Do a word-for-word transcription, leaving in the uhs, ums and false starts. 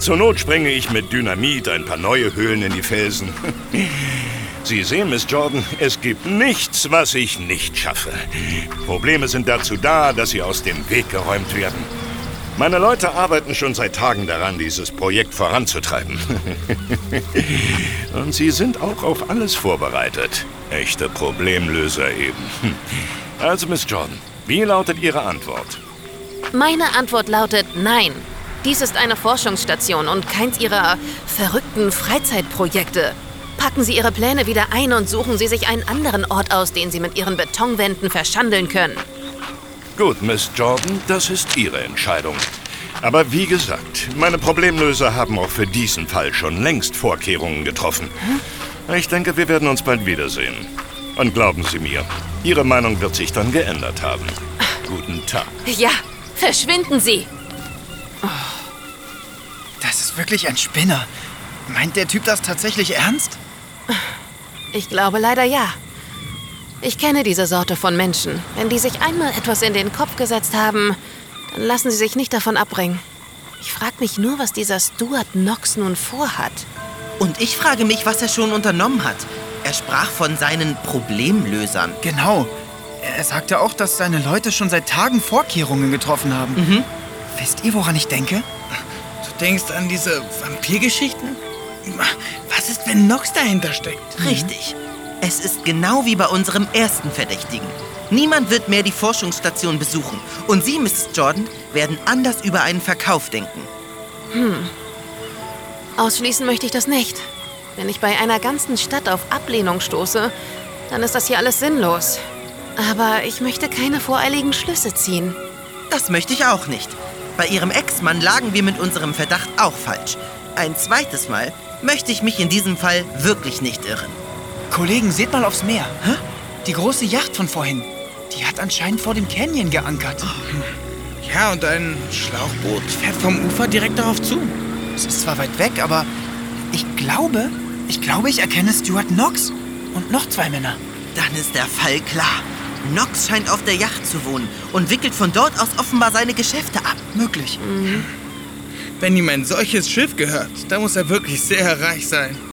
Zur Not sprenge ich mit Dynamit ein paar neue Höhlen in die Felsen. Sie sehen, Miss Jordan, es gibt nichts, was ich nicht schaffe. Probleme sind dazu da, dass sie aus dem Weg geräumt werden. Meine Leute arbeiten schon seit Tagen daran, dieses Projekt voranzutreiben. Und sie sind auch auf alles vorbereitet. Echte Problemlöser eben. Also, Miss Jordan, wie lautet Ihre Antwort? Meine Antwort lautet nein. Dies ist eine Forschungsstation und keins Ihrer verrückten Freizeitprojekte. Packen Sie Ihre Pläne wieder ein und suchen Sie sich einen anderen Ort aus, den Sie mit Ihren Betonwänden verschandeln können. Gut, Miss Jordan, das ist Ihre Entscheidung. Aber wie gesagt, meine Problemlöser haben auch für diesen Fall schon längst Vorkehrungen getroffen. Hm? Ich denke, wir werden uns bald wiedersehen. Und glauben Sie mir, Ihre Meinung wird sich dann geändert haben. Guten Tag. Ja, verschwinden Sie! Oh, das ist wirklich ein Spinner. Meint der Typ das tatsächlich ernst? Ich glaube leider ja. Ich kenne diese Sorte von Menschen. Wenn die sich einmal etwas in den Kopf gesetzt haben, dann lassen sie sich nicht davon abbringen. Ich frage mich nur, was dieser Stuart Knox nun vorhat. Und ich frage mich, was er schon unternommen hat. Er sprach von seinen Problemlösern. Genau. Er sagte auch, dass seine Leute schon seit Tagen Vorkehrungen getroffen haben. Mhm. Wisst ihr, woran ich denke? Du denkst an diese Vampirgeschichten? Was ist, wenn Nox dahinter steckt? Richtig. Es ist genau wie bei unserem ersten Verdächtigen. Niemand wird mehr die Forschungsstation besuchen. Und Sie, Misses Jordan, werden anders über einen Verkauf denken. Hm. Ausschließen möchte ich das nicht. Wenn ich bei einer ganzen Stadt auf Ablehnung stoße, dann ist das hier alles sinnlos. Aber ich möchte keine voreiligen Schlüsse ziehen. Das möchte ich auch nicht. Bei Ihrem Ex-Mann lagen wir mit unserem Verdacht auch falsch. Ein zweites Mal möchte ich mich in diesem Fall wirklich nicht irren. Kollegen, seht mal aufs Meer. Hä? Die große Yacht von vorhin. Die hat anscheinend vor dem Canyon geankert. Ja, und ein Schlauchboot fährt vom Ufer direkt darauf zu. Es ist zwar weit weg, aber ich glaube, ich glaube, ich erkenne Stuart Knox und noch zwei Männer. Dann ist der Fall klar. Knox scheint auf der Yacht zu wohnen und wickelt von dort aus offenbar seine Geschäfte ab. Möglich. Mhm. Wenn ihm ein solches Schiff gehört, dann muss er wirklich sehr reich sein.